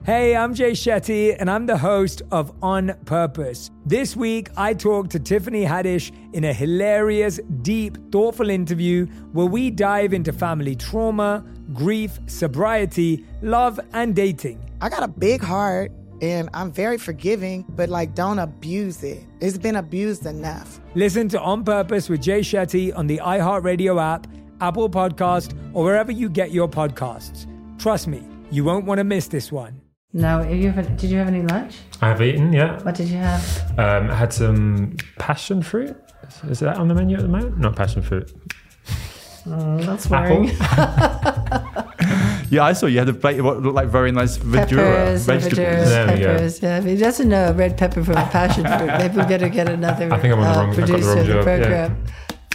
Hey, I'm Jay Shetty, and I'm the host of On Purpose. This week, I talked to Tiffany Haddish in a hilarious, deep, thoughtful interview where we dive into family trauma, grief, sobriety, love, and dating. I got a big heart, and I'm very forgiving, but don't abuse it. It's been abused enough. Listen to On Purpose with Jay Shetty on the iHeartRadio app, Apple Podcast, or wherever you get your podcasts. Trust me, you won't want to miss this one. No, did you have any lunch? I have eaten, yeah. What did you have? I had some passion fruit. Is that on the menu at the moment? Not passion fruit. That's worrying. Yeah, I saw you had a plate of what looked like very nice verdura, vegetables. Peppers. Yeah, if he doesn't know a red pepper from a passion fruit, maybe we better get another I think I'm on the wrong, producer of the program. Yeah.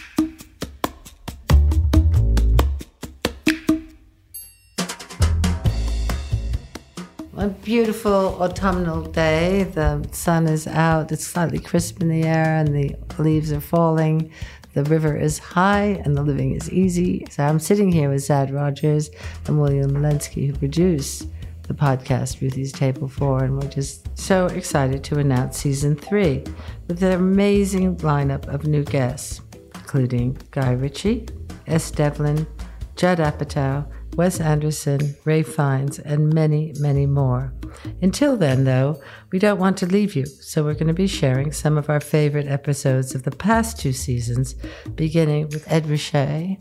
A beautiful autumnal day. The sun is out. It's slightly crisp in the air and the leaves are falling. The river is high and the living is easy. So I'm sitting here with Zad Rogers and William Lensky, who produce the podcast Ruthie's Table 4. And we're just so excited to announce season 3 with an amazing lineup of new guests, including Guy Ritchie, S. Devlin, Judd Apatow, Wes Anderson, Ray Fiennes, and many, many more. Until then, though, we don't want to leave you, so we're going to be sharing some of our favorite episodes of the past 2 seasons, beginning with Ed Ruscha.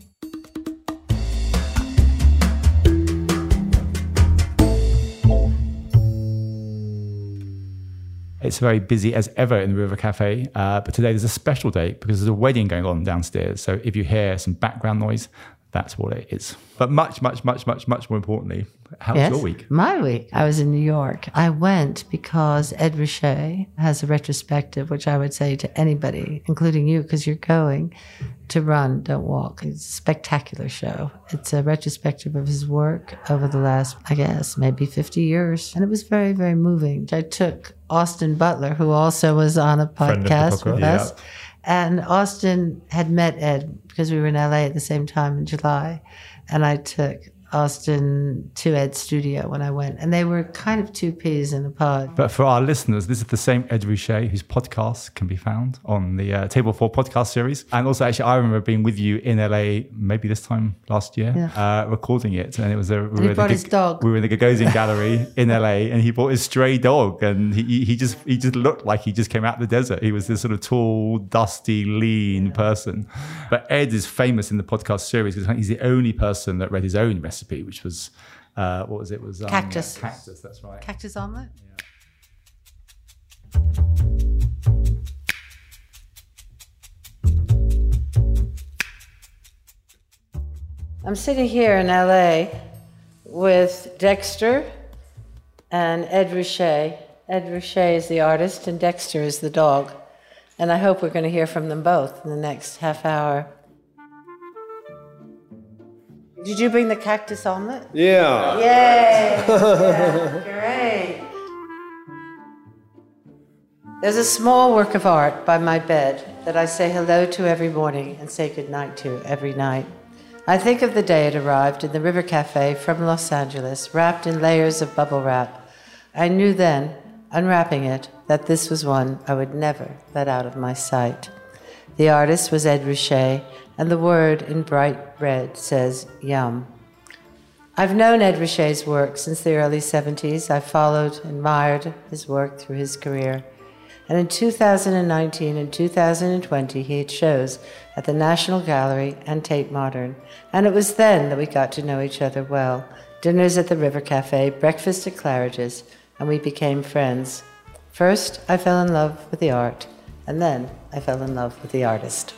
It's very busy as ever in the River Cafe, but today there's a special day because there's a wedding going on downstairs. So if you hear some background noise, that's what it is. But much more importantly, how was your week? My week. I was in New York. I went because Ed Ruscha has a retrospective, which I would say to anybody, including you, because you're going to run, don't walk. It's a spectacular show. It's a retrospective of his work over the last, I guess, maybe 50 years. And it was very, very moving. I took Austin Butler, who also was on a podcast with us. And Austin had met Ed because we were in LA at the same time in July. And I took Austin to Ed's studio when I went. And they were kind of 2 peas in a pod. But for our listeners, this is the same Ed Ruscha whose podcast can be found on the Table 4 podcast series. And also, actually, I remember being with you in LA, maybe this time last year, recording it. And it was he brought his dog. We were in the Gagosian Gallery in LA, and he brought his stray dog. And he just looked like he just came out of the desert. He was this sort of tall, dusty, lean person. But Ed is famous in the podcast series because he's the only person that read his own recipe, which was, what was it? It was cactus. Cactus, that's right. Cactus omelet? I'm sitting here in LA with Dexter and Ed Ruscha. Ed Ruscha is the artist and Dexter is the dog. And I hope we're going to hear from them both in the next half hour. Did you bring the cactus omelet? Yeah. Yay! Yeah, great. There's a small work of art by my bed that I say hello to every morning and say goodnight to every night. I think of the day it arrived in the River Cafe from Los Angeles, wrapped in layers of bubble wrap. I knew then, unwrapping it, that this was one I would never let out of my sight. The artist was Ed Ruscha, and the word in bright red says, yum. I've known Ed Ruscha's work since the early 70s. I followed, admired his work through his career. And in 2019 and 2020, he had shows at the National Gallery and Tate Modern. And it was then that we got to know each other well. Dinners at the River Cafe, breakfast at Claridge's, and we became friends. First, I fell in love with the art, and then I fell in love with the artist.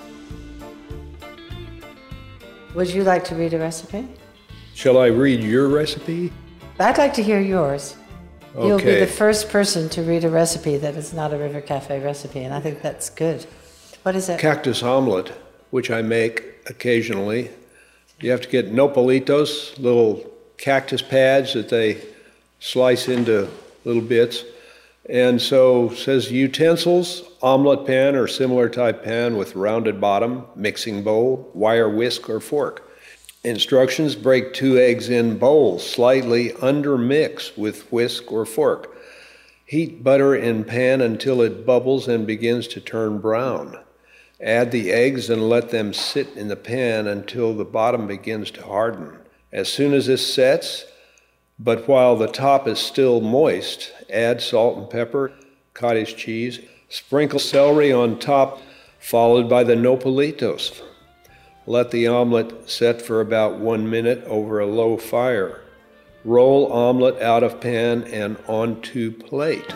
Would you like to read a recipe? Shall I read your recipe? I'd like to hear yours. Okay. You'll be the first person to read a recipe that is not a River Cafe recipe, and I think that's good. What is it? Cactus omelet, which I make occasionally. You have to get nopalitos, little cactus pads that they slice into little bits. And so it says utensils, omelet pan or similar type pan with rounded bottom, mixing bowl, wire whisk or fork. Instructions: break 2 eggs in bowls, slightly undermix with whisk or fork. Heat butter in pan until it bubbles and begins to turn brown. Add the eggs and let them sit in the pan until the bottom begins to harden. As soon as this sets, but while the top is still moist, add salt and pepper, cottage cheese, sprinkle celery on top, followed by the nopalitos. Let the omelet set for about 1 minute over a low fire. Roll omelet out of pan and onto plate.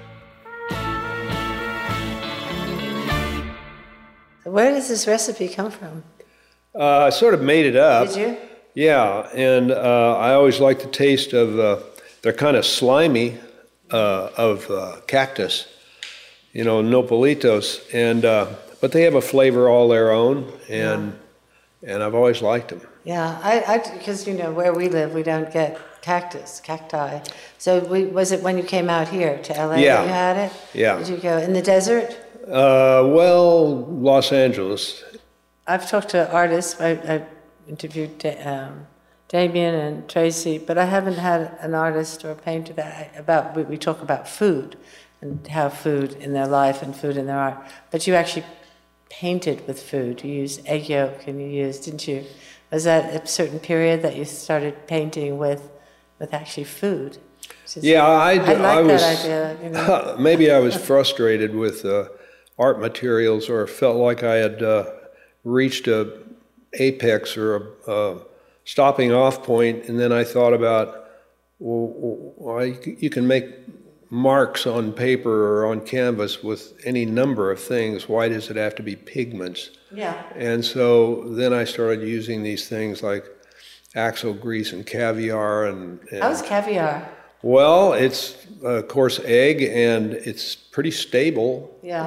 Where does this recipe come from? I sort of made it up. Did you? Yeah, and I always like the taste of, they're kind of slimy, of cactus, nopalitos, and but they have a flavor all their own, and I've always liked them. Yeah, because where we live, we don't get cacti. So was it when you came out here to LA that you had it? Yeah. Did you go in the desert? Well, Los Angeles. I've talked to artists. I interviewed Damien and Tracy, but I haven't had an artist or a painter we talk about food and how food in their life and food in their art. But you actually painted with food. You used egg yolk, and didn't you? Was that a certain period that you started painting with actually food? Yeah, I was, that idea. Maybe I was frustrated with art materials, or felt like I had reached a apex or a stopping off point, and then I thought about, you can make marks on paper or on canvas with any number of things. Why does it have to be pigments? Yeah. And so then I started using these things like axle grease and caviar. And how's caviar? Well, it's of course egg, and it's pretty stable. Yeah.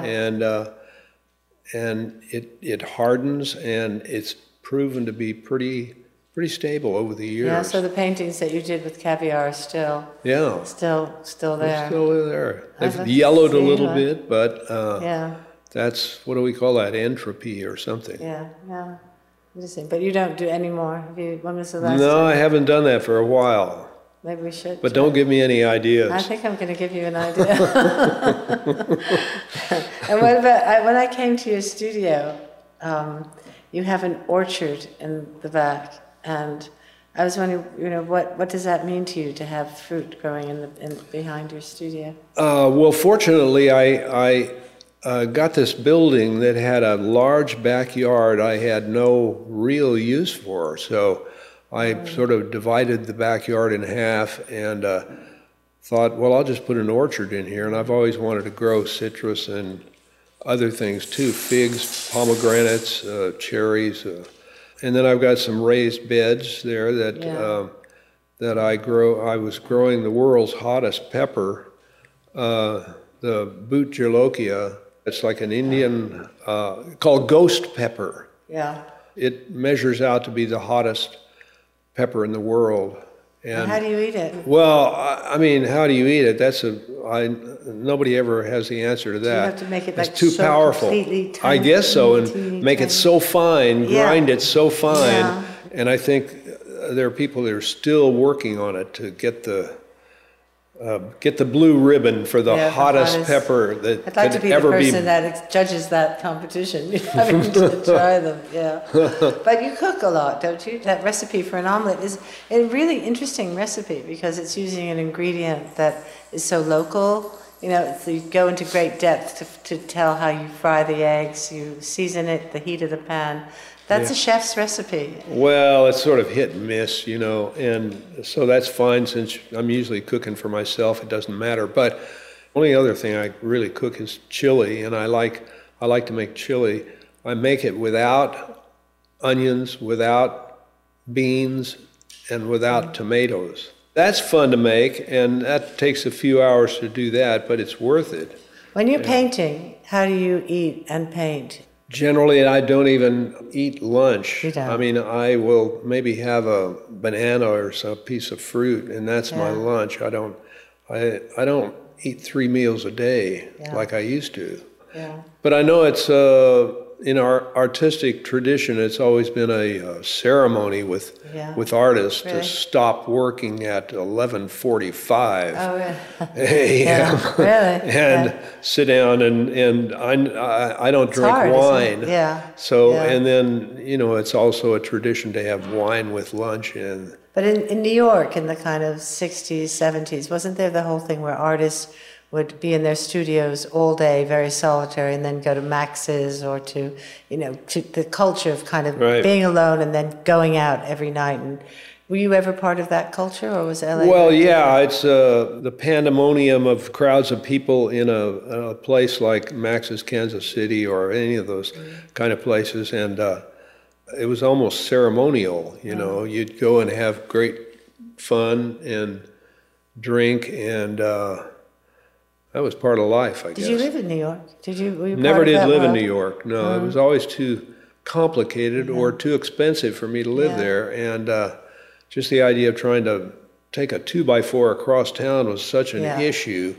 And it hardens, and it's proven to be pretty stable over the years. Yeah, so the paintings that you did with caviar are still there. Still there. Still there. They've yellowed a little bit, but that's, what do we call that? Entropy or something. Yeah. Interesting. But you don't do any more. When was the last No, time? I haven't done that for a while. Maybe we should. But don't give me any ideas. I think I'm going to give you an idea. And what about, when I came to your studio, you have an orchard in the back, and I was wondering, what does that mean to you to have fruit growing in behind your studio? Well, fortunately, I got this building that had a large backyard I had no real use for, so I sort of divided the backyard in half and thought, well, I'll just put an orchard in here. And I've always wanted to grow citrus and other things too, figs, pomegranates, cherries. And then I've got some raised beds there that I grow. I was growing the world's hottest pepper, the Boot Jolokia. It's like an Indian, called ghost pepper. Yeah. It measures out to be the hottest pepper in the world. And how do you eat it? Well, I mean, how do you eat it? Nobody ever has the answer to that. You have to make it it's too so powerful. Tiny, I guess so, and make it so fine, grind it so fine. And I think there are people that are still working on it to get the blue ribbon for the hottest pepper that I'd like to be the person that judges that competition, having to try them, But you cook a lot, don't you? That recipe for an omelet is a really interesting recipe because it's using an ingredient that is so local. So you go into great depth to tell how you fry the eggs, you season it, the heat of the pan. That's a chef's recipe. Well, it's sort of hit and miss, and so that's fine since I'm usually cooking for myself. It doesn't matter. But the only other thing I really cook is chili, and I like to make chili. I make it without onions, without beans, and without tomatoes. That's fun to make, and that takes a few hours to do that, but it's worth it. When you're painting, how do you eat and paint? Generally, I don't even eat lunch. You don't. I mean, I will maybe have a banana or some piece of fruit, and that's my lunch. I don't eat 3 meals a day like I used to. Yeah. But I know it's in our artistic tradition, it's always been a ceremony with artists to stop working at 11:45 a.m. and sit down and I don't drink wine. So and then it's also a tradition to have wine with lunch. And but in New York in the kind of 60s, 70s, wasn't there the whole thing where artists would be in their studios all day, very solitary, and then go to Max's or to the culture of kind of being alone and then going out every night. And were you ever part of that culture, or was LA? Well, yeah, it's the pandemonium of crowds of people in a place like Max's Kansas City or any of those kind of places, and it was almost ceremonial. You'd go and have great fun and drink and. That was part of life, I guess. Did you live in New York? Were you Never did live world? in New York. No, it was always too complicated or too expensive for me to live there. And just the idea of trying to take a 2x4 across town was such an issue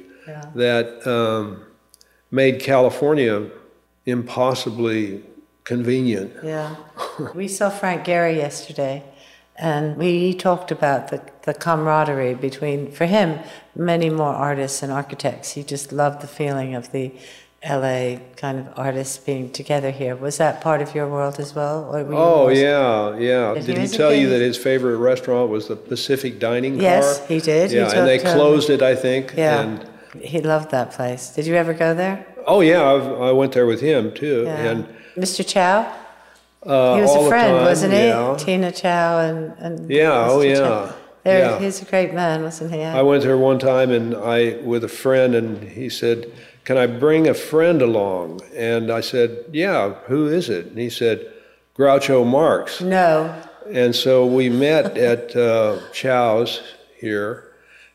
that made California impossibly convenient. Yeah. We saw Frank Gehry yesterday. And we talked about the camaraderie between, for him, many more artists and architects. He just loved the feeling of the LA kind of artists being together here. Was that part of your world as well? Or yeah. Did he tell you that his favorite restaurant was the Pacific Dining Car? Yes, he did. Yeah, and they closed it, I think. Yeah, and he loved that place. Did you ever go there? Oh, yeah, I went there with him, too. Yeah. And Mr. Chow? He was a friend, wasn't he? Yeah. Tina Chow and Mr. Chow. He's a great man, wasn't he? I went there one time with a friend, and he said, "Can I bring a friend along?" And I said, "Yeah, who is it?" And he said, "Groucho Marx." No. And so we met at Chow's here,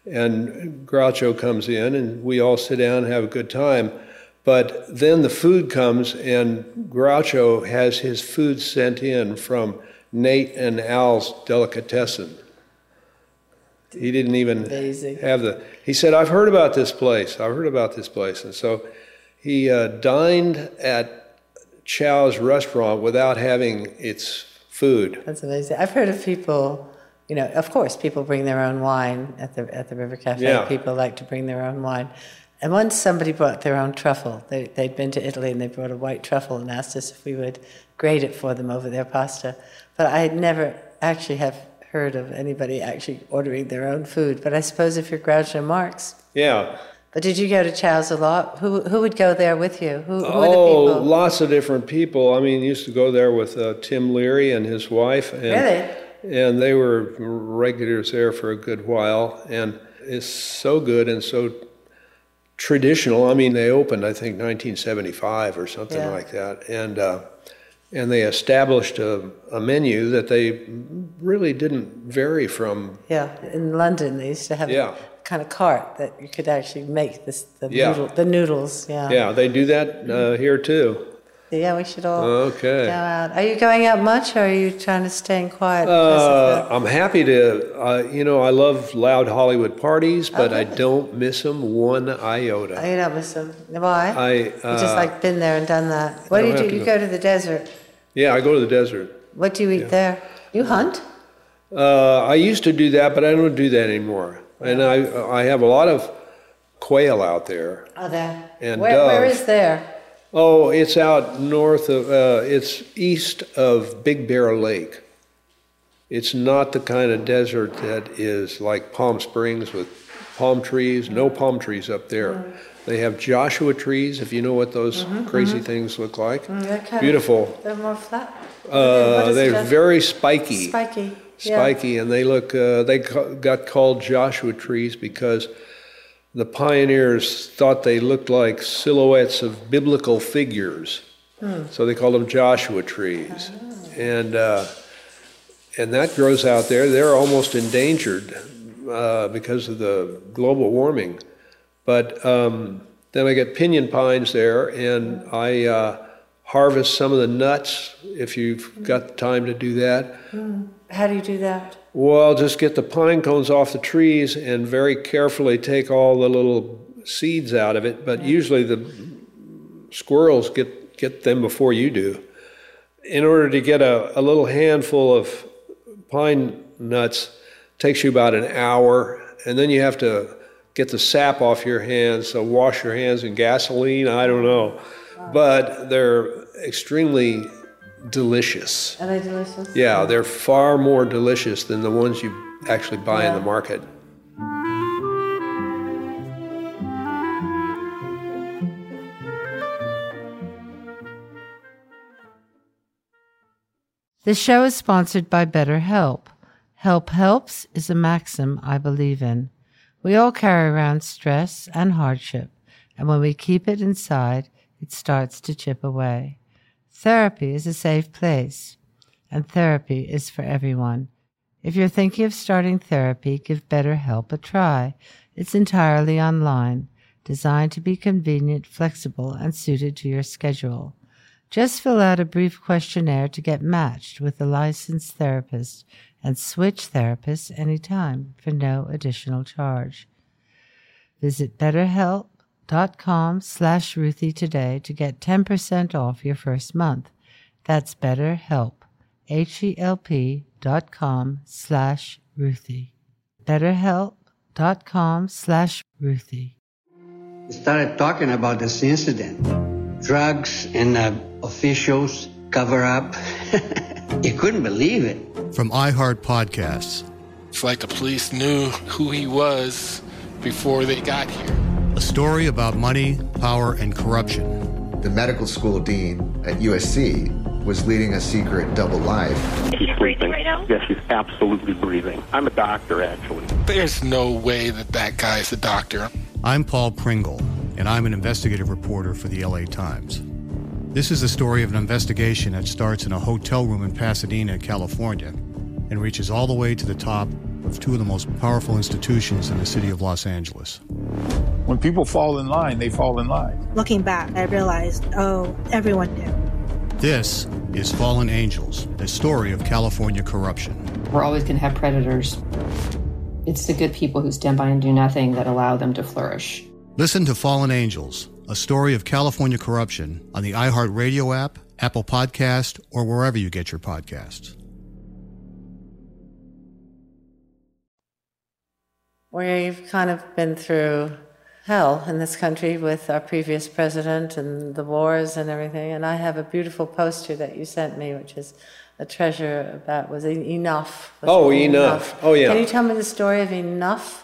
and Groucho comes in, and we all sit down and have a good time. But then the food comes, and Groucho has his food sent in from Nate and Al's Delicatessen. He didn't even have he said, "I've heard about this place. And so he dined at Chow's restaurant without having its food. That's amazing. I've heard of people, of course, people bring their own wine at the River Cafe. Yeah. People like to bring their own wine. And once somebody brought their own truffle. They'd been to Italy and they brought a white truffle and asked us if we would grate it for them over their pasta. But I had never actually have heard of anybody actually ordering their own food. But I suppose if you're Groucho Marx. Yeah. But did you go to Chow's a lot? Who would go there with you? Who were the people? Lots of different people. I mean, used to go there with Tim Leary and his wife. And, really? And they were regulars there for a good while. And it's so good and so traditional. I mean, they opened, I think, 1975 or something like that. And they established a menu that they really didn't vary from. Yeah, in London they used to have a kind of cart that you could actually make the noodles. Yeah. Yeah, they do that here too. Yeah, we should all go out. Are you going out much, or are you trying to stay in quiet? I'm happy to. I love loud Hollywood parties, but I don't miss them one iota. You don't miss them. Why? You just like been there and done that. What do you do? You go to the desert. Yeah, I go to the desert. What do you eat there? You hunt? I used to do that, but I don't do that anymore. And I have a lot of quail out there. Oh, there. And where is there? Oh, it's out north of, it's east of Big Bear Lake. It's not the kind of desert that is like Palm Springs with palm trees. No palm trees up there. They have Joshua trees, if you know what those crazy things look like. Beautiful. They're more flat. They're very spiky. Spiky, and they look, they got called Joshua trees because the pioneers thought they looked like silhouettes of biblical figures. So they called them Joshua trees. And that grows out there. They're almost endangered because of the global warming. But then I get pinyon pines there, and I harvest some of the nuts if you've got time to do that. How do you do that? Well, just get the pine cones off the trees and very carefully take all the little seeds out of it. But usually the squirrels get get them before you do. In order to get a little handful of pine nuts, takes you about an hour, and then you have to get the sap off your hands, so wash your hands in gasoline, I don't know. But they're extremely delicious. Are they delicious? Yeah, they're far more delicious than the ones you actually buy in the market. This show is sponsored by BetterHelp. Help helps is a maxim I believe in. We all carry around stress and hardship, and when we keep it inside, it starts to chip away. Therapy is a safe place, and therapy is for everyone. If you're thinking of starting therapy, give BetterHelp a try. It's entirely online, designed to be convenient, flexible, and suited to your schedule. Just fill out a brief questionnaire to get matched with a licensed therapist and switch therapists anytime for no additional charge. Visit BetterHelp.com/Ruthie today to get 10% off your first month. That's BetterHelp, HELP.com/Ruthie. BetterHelp.com/Ruthie. We started talking about this incident. Drugs and officials cover up. You couldn't believe it. From iHeart Podcasts. It's like the police knew who he was before they got here. A story about money, power, and corruption. The medical school dean at USC was leading a secret double life. He's breathing right now? Yes, he's absolutely breathing. I'm a doctor, actually. There's no way that guy's a doctor. I'm Paul Pringle, and I'm an investigative reporter for the LA Times. This is the story of an investigation that starts in a hotel room in Pasadena, California, and reaches all the way to the top of two of the most powerful institutions in the city of Los Angeles. When people fall in line, they fall in line. Looking back, I realized, everyone knew. This is Fallen Angels, the story of California corruption. We're always going to have predators. It's the good people who stand by and do nothing that allow them to flourish. Listen to Fallen Angels, a story of California corruption on the iHeartRadio app, Apple Podcast, or wherever you get your podcasts. We've kind of been through hell in this country with our previous president and the wars and everything. And I have a beautiful poster that you sent me, which is a treasure about, was Enough. Enough. Oh, yeah. Can you tell me the story of Enough?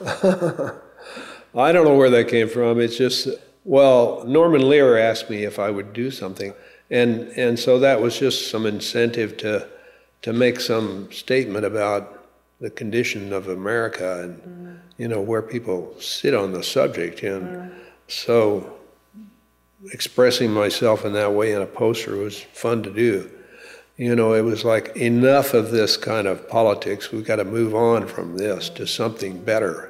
I don't know where that came from. It's just, Norman Lear asked me if I would do something. And so that was just some incentive to make some statement about the condition of America and, where people sit on the subject. And so expressing myself in that way in a poster was fun to do. It was like, enough of this kind of politics. We've got to move on from this to something better.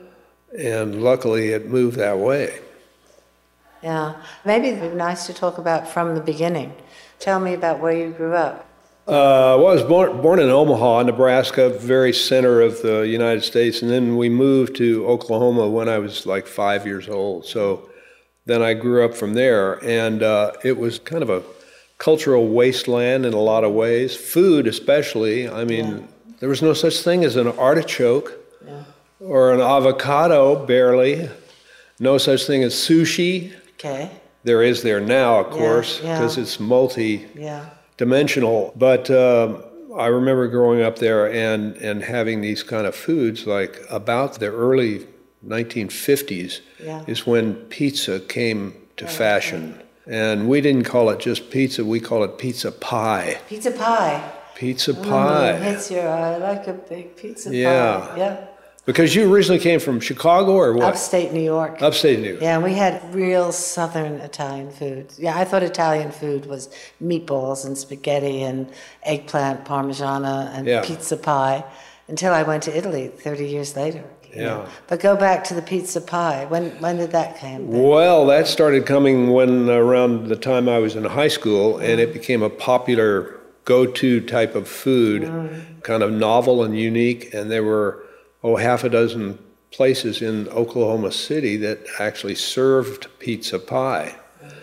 And luckily it moved that way. Yeah. Maybe it'd be nice to talk about from the beginning. Tell me about where you grew up. I was born in Omaha, Nebraska, very center of the United States. And then we moved to Oklahoma when I was like 5 years old. So then I grew up from there. And it was kind of a cultural wasteland in a lot of ways. Food especially. I mean, there was no such thing as an artichoke. Or an avocado, barely. No such thing as sushi. Okay. There is there now, of course, because it's multi-dimensional. But I remember growing up there and having these kind of foods, like about the early 1950s is when pizza came to fashion. And we didn't call it just pizza, we call it pizza pie. Pizza pie. Pizza pie. Hits your eye. I like a big pizza pie. Yeah. Because you originally came from Chicago or what? Upstate New York. Upstate New York. Yeah, we had real southern Italian food. Yeah, I thought Italian food was meatballs and spaghetti and eggplant parmigiana and pizza pie until I went to Italy 30 years later. Yeah. But go back to the pizza pie. When did that come? Well, that started coming when around the time I was in high school, and it became a popular go-to type of food, kind of novel and unique, and there were half a dozen places in Oklahoma City that actually served pizza pie.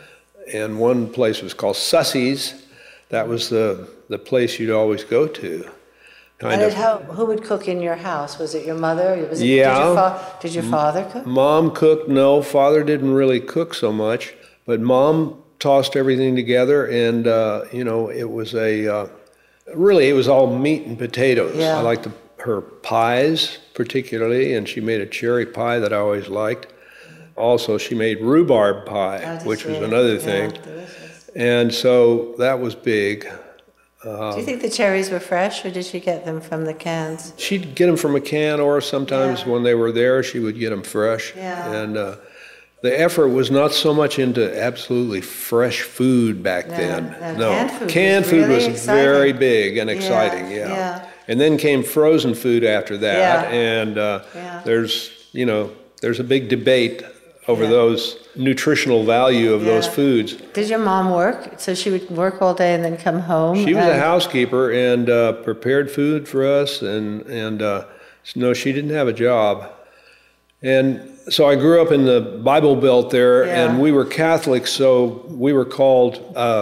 and one place was called Sussie's. That was the place you'd always go to. Who would cook in your house? Was it your mother? Did your father cook? Mom cooked. No, father didn't really cook so much, but Mom tossed everything together, and it was it was all meat and potatoes. Yeah. I liked her pies particularly, and she made a cherry pie that I always liked. Also, she made rhubarb pie, which was another thing. Delicious. And so that was big. Do you think the cherries were fresh, or did she get them from the cans? She'd get them from a can, or sometimes when they were there, she would get them fresh. Yeah. And the effort was not so much into absolutely fresh food back then. No, canned food was very big and exciting. Yeah. And then came frozen food after that, and there's a big debate over those nutritional value of those foods. Did your mom work? So she would work all day and then come home? She was a housekeeper and prepared food for us, and no, she didn't have a job. And so I grew up in the Bible Belt there, and we were Catholic, so we were called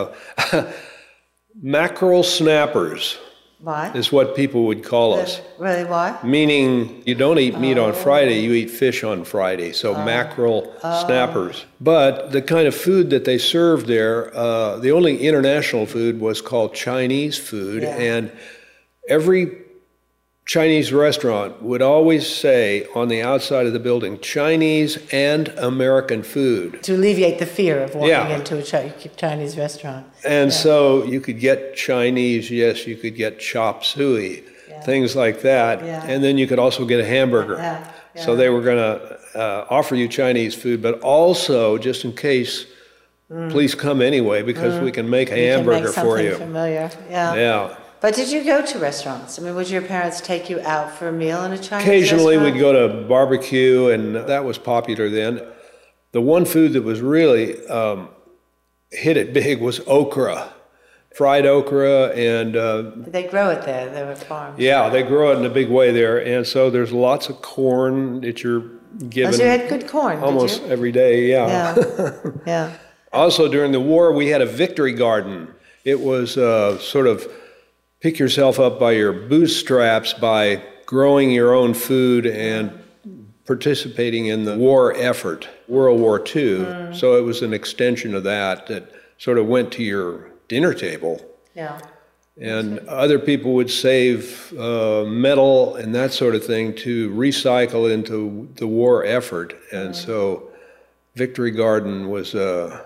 mackerel snappers. Why? Is what people would call us. Really, why? Meaning you don't eat meat on Friday, you eat fish on Friday. So mackerel snappers. But the kind of food that they served there, the only international food was called Chinese food. And every Chinese restaurant would always say on the outside of the building, Chinese and American food. To alleviate the fear of walking into a Chinese restaurant. And so you could get Chinese, yes, you could get chop suey, things like that. And then you could also get a hamburger. So they were going to offer you Chinese food, but also, just in case, please come anyway, because we can make a hamburger for you. Familiar. Yeah. But did you go to restaurants? I mean, would your parents take you out for a meal in a Chinese Occasionally restaurant? we'd go to barbecue, and that was popular then. The one food that was really hit it big was okra, fried okra, and... Did they grow it there? There were farms. Yeah, they grow it in a big way there, and so there's lots of corn that you're given... Oh, so you had good corn, almost did you? Every day, yeah. Also, during the war, we had a victory garden. It was sort of... pick yourself up by your bootstraps by growing your own food and participating in the war effort, World War II. So it was an extension of that sort of went to your dinner table. Yeah. And other people would save metal and that sort of thing to recycle into the war effort. And so Victory Garden was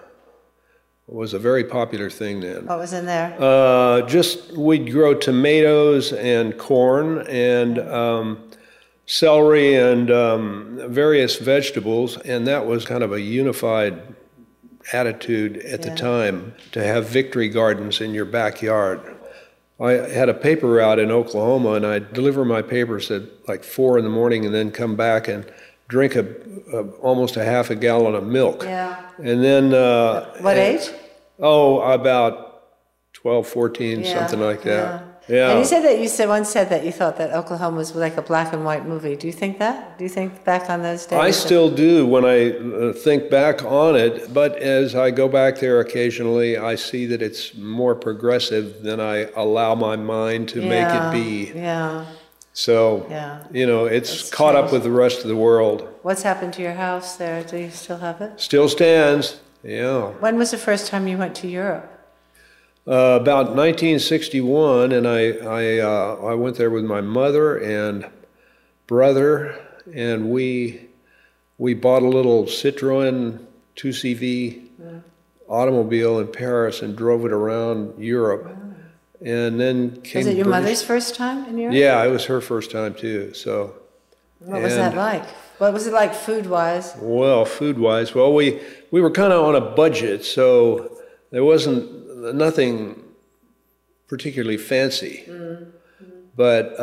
a very popular thing then. What was in there? We'd grow tomatoes and corn and celery and various vegetables, and that was kind of a unified attitude at the time to have victory gardens in your backyard. I had a paper route in Oklahoma, and I'd deliver my papers at like 4 a.m. and then come back and drink almost a half a gallon of milk. Yeah. And then... what age? Oh, about 12, 14, something like that. Yeah. And you once said that you thought that Oklahoma was like a black and white movie. Do you think that? Do you think back on those days? I still do when I think back on it, but as I go back there occasionally, I see that it's more progressive than I allow my mind to make it be. Yeah. So, it's caught up with the rest of the world. What's happened to your house there? Do you still have it? Still stands, yeah. When was the first time you went to Europe? About 1961, and I went there with my mother and brother, and we bought a little Citroën 2CV automobile in Paris and drove it around Europe. And then came... Was it your mother's first time in Europe? Yeah, it was her first time too. So, what was that like? What was it like food-wise? Well, food-wise, we were kind of on a budget, so there wasn't nothing particularly fancy. Mm-hmm. But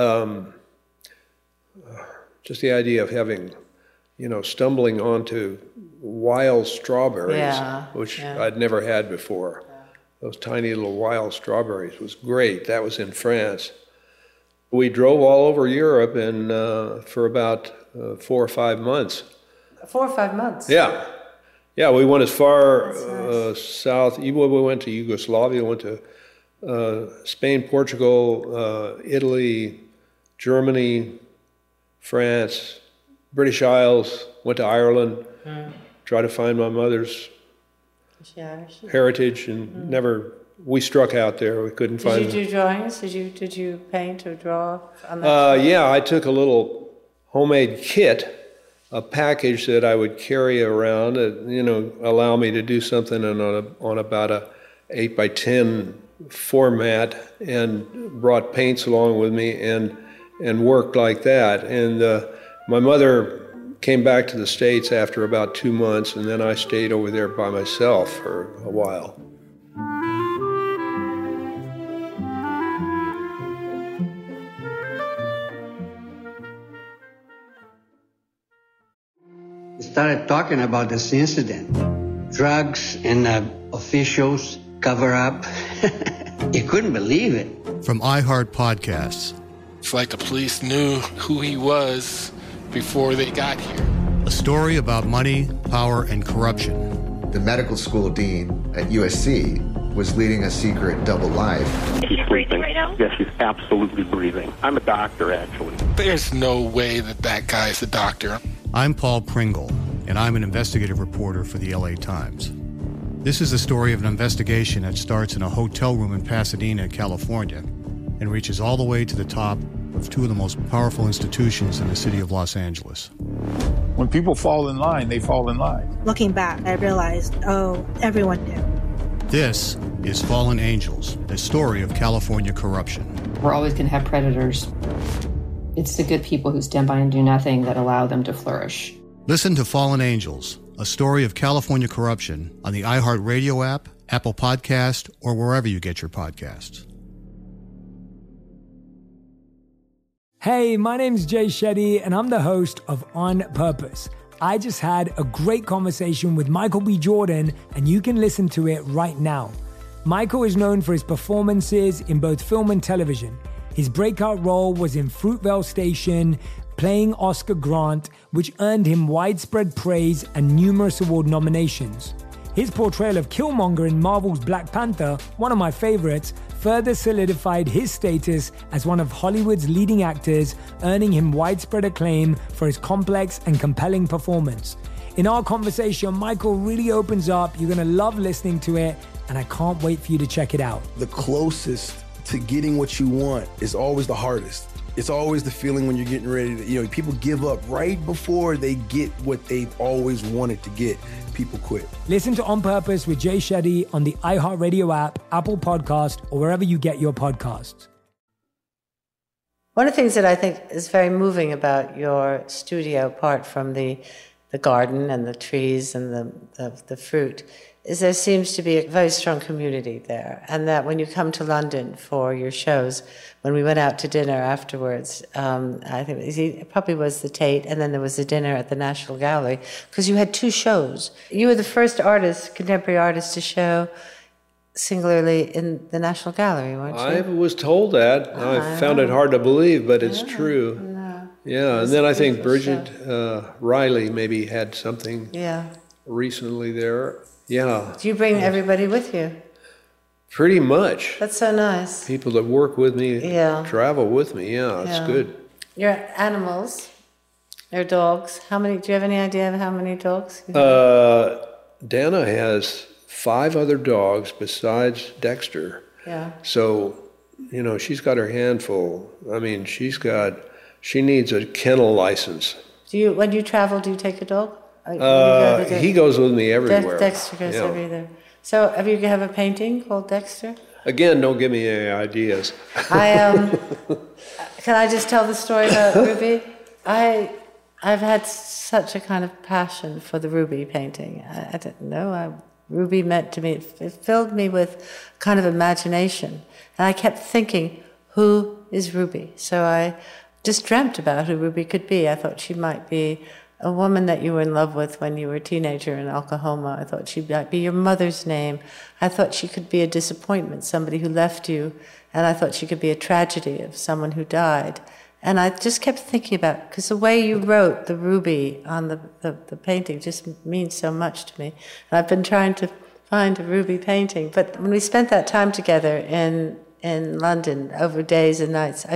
just the idea of having, stumbling onto wild strawberries, which I'd never had before. Those tiny little wild strawberries was great. That was in France. We drove all over Europe and for about 4 or 5 months. 4 or 5 months? Yeah. Yeah, we went as far south. We went to Yugoslavia, went to Spain, Portugal, Italy, Germany, France, British Isles, went to Ireland, tried to find my mother's heritage, and we struck out there. We couldn't find Did you do drawings? Did you paint or draw on that? Yeah, I took a little homemade kit, a package that I would carry around, allow me to do something on about a 8x10 format, and brought paints along with me and worked like that. And my mother came back to the States after about 2 months, and then I stayed over there by myself for a while. Started talking about this incident. Drugs and officials cover up. You couldn't believe it. From iHeart Podcasts. It's like the police knew who he was before they got here. A story about money, power, and corruption. The medical school dean at USC was leading a secret double life. She's breathing right now? Yes, she's absolutely breathing. I'm a doctor, actually. There's no way that guy's a doctor. I'm Paul Pringle, and I'm an investigative reporter for the LA Times. This is the story of an investigation that starts in a hotel room in Pasadena, California, and reaches all the way to the top of two of the most powerful institutions in the city of Los Angeles. When people fall in line, they fall in line. Looking back, I realized, everyone knew. This is Fallen Angels, the story of California corruption. We're always going to have predators. It's the good people who stand by and do nothing that allow them to flourish. Listen to Fallen Angels, a story of California corruption on the iHeartRadio app, Apple Podcast, or wherever you get your podcasts. Hey, my name's Jay Shetty, and I'm the host of On Purpose. I just had a great conversation with Michael B. Jordan, and you can listen to it right now. Michael is known for his performances in both film and television. His breakout role was in Fruitvale Station, playing Oscar Grant, which earned him widespread praise and numerous award nominations. His portrayal of Killmonger in Marvel's Black Panther, one of my favorites, further solidified his status as one of Hollywood's leading actors, earning him widespread acclaim for his complex and compelling performance. In our conversation, Michael really opens up. You're going to love listening to it, and I can't wait for you to check it out. The closest to getting what you want is always the hardest. It's always the feeling when you're getting ready to, people give up right before they get what they've always wanted to get. People quit. Listen to On Purpose with Jay Shetty on the iHeartRadio app, Apple Podcast, or wherever you get your podcasts. One of the things that I think is very moving about your studio, apart from the garden and the trees and the fruit, is there seems to be a very strong community there. And that when you come to London for your shows, when we went out to dinner afterwards, I think it probably was the Tate, and then there was a dinner at the National Gallery, because you had two shows. You were the first contemporary artist to show singularly in the National Gallery, weren't you? I was told that. I found it hard to believe, but it's true. No. Yeah, and then I think Bridget Riley maybe had something recently there. Yeah. Do you bring everybody with you? Pretty much. That's so nice. People that work with me travel with me. Yeah, it's good. Your animals, your dogs. Do you have any idea of how many dogs? Dana has 5 other dogs besides Dexter. Yeah. So, she's got her handful. I mean, she needs a kennel license. When you travel, do you take a dog? He goes with me everywhere. Dexter goes everywhere. So, have a painting called Dexter? Again, don't give me any ideas. Can I just tell the story about Ruby? I've had such a kind of passion for the Ruby painting. I don't know. Ruby meant to me. It filled me with kind of imagination, and I kept thinking, who is Ruby? So I just dreamt about who Ruby could be. I thought she might be a woman that you were in love with when you were a teenager in Oklahoma. I thought she might be your mother's name. I thought she could be a disappointment, somebody who left you. And I thought she could be a tragedy of someone who died. And I just kept thinking about, because the way you wrote the ruby on the painting just means so much to me. And I've been trying to find a ruby painting. But when we spent that time together in London over days and nights,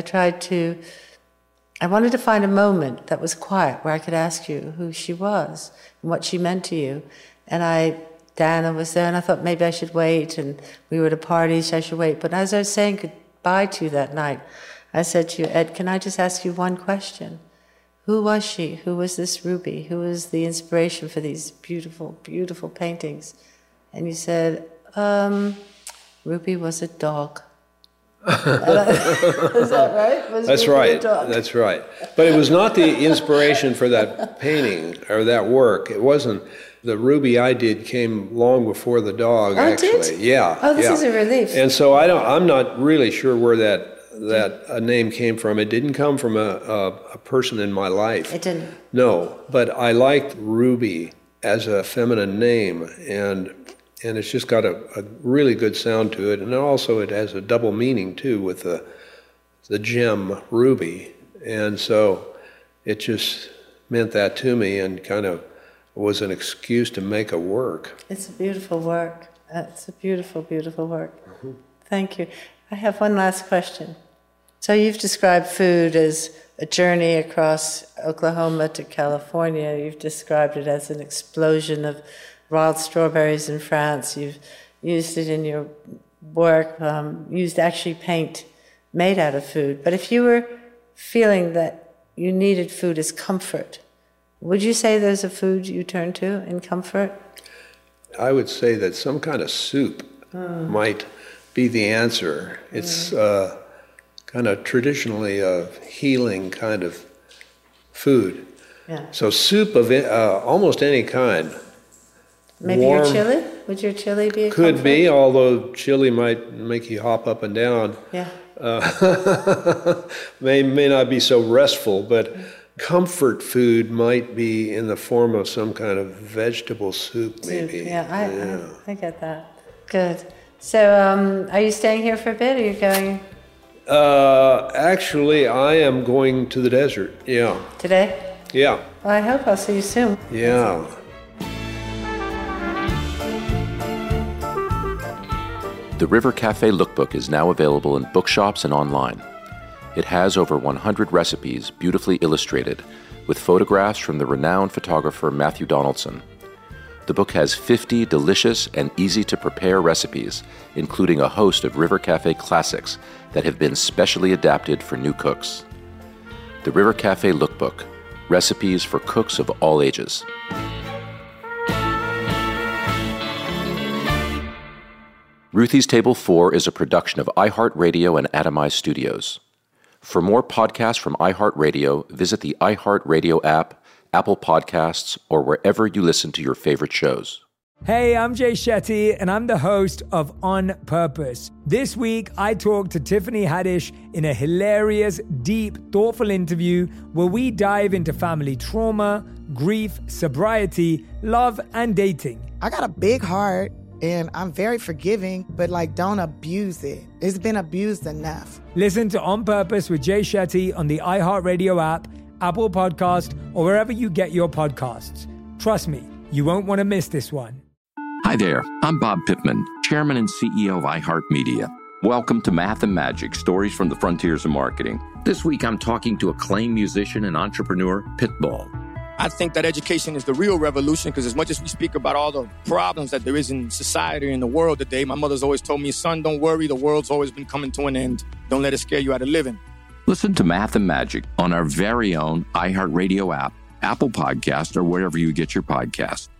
I wanted to find a moment that was quiet where I could ask you who she was and what she meant to you. And Diana was there, and I thought maybe I should wait, and we were at a party, so I should wait. But as I was saying goodbye to you that night, I said to you, Ed, can I just ask you one question? Who was she? Who was this Ruby? Who was the inspiration for these beautiful, beautiful paintings? And you said, Ruby was a dog. Is that right? That's right. That's right. But it was not the inspiration for that painting or that work. It wasn't. The Ruby I did came long before the dog, actually. It did? Yeah. Oh, this is a relief. And so I'm not really sure where that name came from. It didn't come from a person in my life. It didn't? No, but I liked Ruby as a feminine name, and it's just got a really good sound to it, and also it has a double meaning too with the gem ruby, and so it just meant that to me, and kind of was an excuse to make a work. It's a beautiful work. It's a beautiful, beautiful work. Mm-hmm. Thank you. I have one last question. So you've described food as a journey across Oklahoma to California. You've described it as an explosion of wild strawberries in France. You've used it in your work, used actually paint made out of food. But if you were feeling that you needed food as comfort, would you say there's a food you turn to in comfort? I would say that some kind of soup might be the answer. It's kind of traditionally a healing kind of food. Yeah. So soup of almost any kind. Maybe warm, your chili? Would your chili be a could comfort? be, although chili might make you hop up and down. Yeah. May not be so restful, but comfort food might be in the form of some kind of vegetable soup, maybe. Yeah, I get that. Good. So are you staying here for a bit, or are you going? Actually, I am going to the desert, yeah. Today? Yeah. Well, I hope I'll see you soon. Yeah. The River Cafe Lookbook is now available in bookshops and online. It has over 100 recipes beautifully illustrated, with photographs from the renowned photographer Matthew Donaldson. The book has 50 delicious and easy-to-prepare recipes, including a host of River Cafe classics that have been specially adapted for new cooks. The River Cafe Lookbook, recipes for cooks of all ages. Ruthie's Table 4 is a production of iHeartRadio and Atomize Studios. For more podcasts from iHeartRadio, visit the iHeartRadio app, Apple Podcasts, or wherever you listen to your favorite shows. Hey, I'm Jay Shetty, and I'm the host of On Purpose. This week, I talked to Tiffany Haddish in a hilarious, deep, thoughtful interview where we dive into family trauma, grief, sobriety, love, and dating. I got a big heart, and I'm very forgiving, but don't abuse it. It's been abused enough. Listen to On Purpose with Jay Shetty on the iHeartRadio app, Apple Podcast, or wherever you get your podcasts. Trust me, you won't want to miss this one. Hi there, I'm Bob Pittman, Chairman and CEO of iHeartMedia. Welcome to Math and Magic, Stories from the Frontiers of Marketing. This week I'm talking to acclaimed musician and entrepreneur, Pitbull. I think that education is the real revolution, because as much as we speak about all the problems that there is in society and the world today, my mother's always told me, son, don't worry, the world's always been coming to an end. Don't let it scare you out of living. Listen to Math and Magic on our very own iHeartRadio app, Apple Podcast, or wherever you get your podcasts.